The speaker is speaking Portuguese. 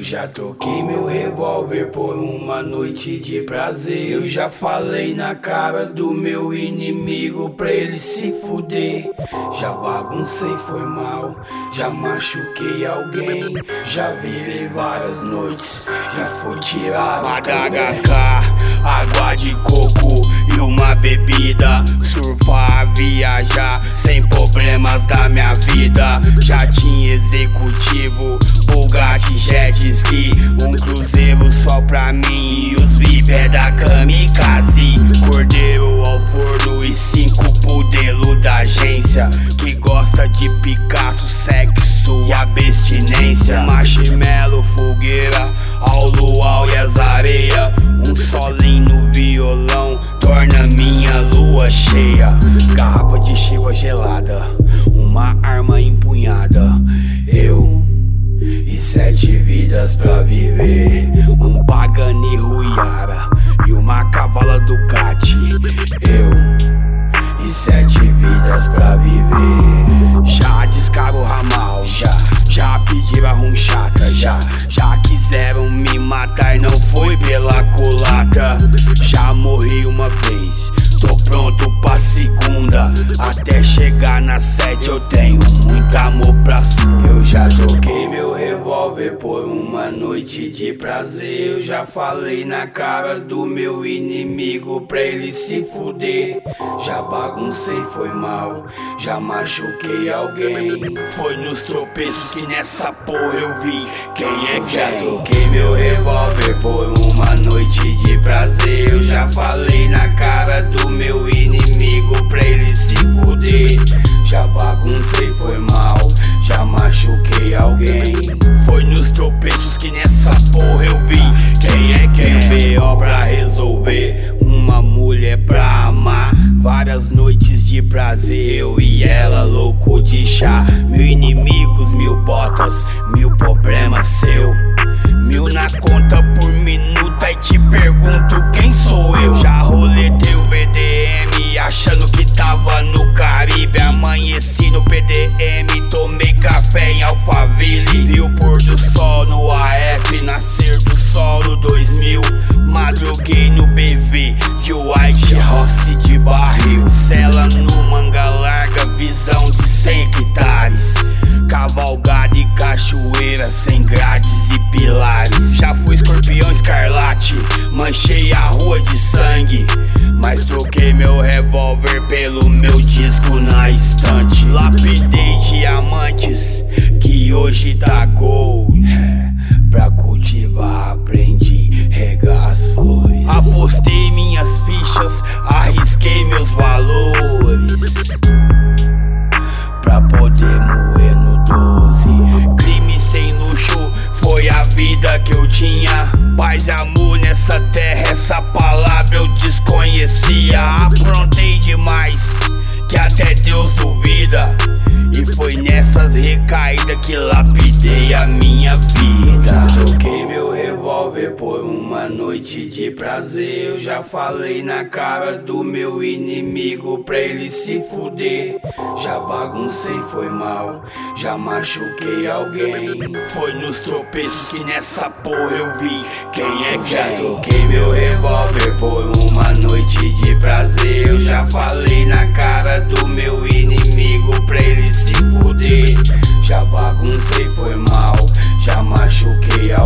Eu já troquei meu revólver por uma noite de prazer. Eu já falei na cara do meu inimigo pra ele se fuder. Já baguncei, foi mal, já machuquei alguém. Já virei várias noites, já fui tirado. Madagascar, água de coco e uma bebida. Surfar, viajar, sem problemas da minha vida. Jatinho executivo, Bugatti, jet ski, um cruzeiro só pra mim e os VIP é da kamikaze. Cordeiro ao forno e 5 pudelo da agência, que gosta de Picasso, sexo e abstinência. Marshmallow, fogueira, ao luau e as areias. Um solinho no violão torna minha lua cheia. Garrafa de chiva gelada, uma arma empunhada. Eu e 7 vidas pra viver. Um Pagani Huayra e uma cavala Ducati. Eu e 7 vidas pra viver. Já descaro o ramal, já pediram a ronchata, já quiseram me matar, não foi pela culata. Já morri uma vez, tô pronto pra segunda. Até chegar na 7 eu tenho muito amor pra cima. Eu já troquei meu revólver por uma noite de prazer. Eu já falei na cara do meu inimigo pra ele se fuder. Já baguncei, foi mal, já machuquei alguém. Foi nos tropeços que nessa porra eu vi quem é quem. Já troquei meu revólver por uma noite de prazer. Eu já falei na cara do meu inimigo pra ele se fuder. Já baguncei, foi mal, já machuquei alguém. Foi nos tropeços que nessa porra eu vi quem é quem. B.O. pra resolver, uma mulher pra amar. Várias noites de prazer, eu e ela louco de chá. 1000 inimigos, 1000 botas, 1000 problemas seu. 1000 na conta por minuto, aí te pergunto quem sou eu. Já roletei o BDM achando que tava no Caribe. Amanheci no PDM, tomei café em Alphaville. Vi o pôr do sol no AF, nascer do sol no 2000. Madruguei no BV de White Rossi de barril. Cela no manga larga, visão de 100 hectares. Cavalgada e cachoeira sem grades e pilares. Já fui escorpião escarlate, manchei a rua de sangue. Mas troquei meu revólver pelo meu disco na estante. Lapidei diamantes que hoje tá gold. Pra cultivar aprendi regar as flores. Apostei minhas fichas, arrisquei meus valores pra poder moer no 12. Crime sem luxo foi a vida que eu tinha. Paz e amor nessa terra, essa palavra eu desconhecia. Aprontei demais, que até Deus duvida. E foi nessas recaídas que lapidei a minha vida. Troquei meu revólver por uma noite de prazer. Eu já falei na cara do meu inimigo pra ele se fuder. Já baguncei, foi mal, já machuquei alguém. Foi nos tropeços que nessa porra eu vi quem é quem. Já troquei meu revólver por uma noite de prazer. Eu já falei na cara do meu inimigo pra ele se fuder. Já baguncei, foi mal, já machuquei alguém.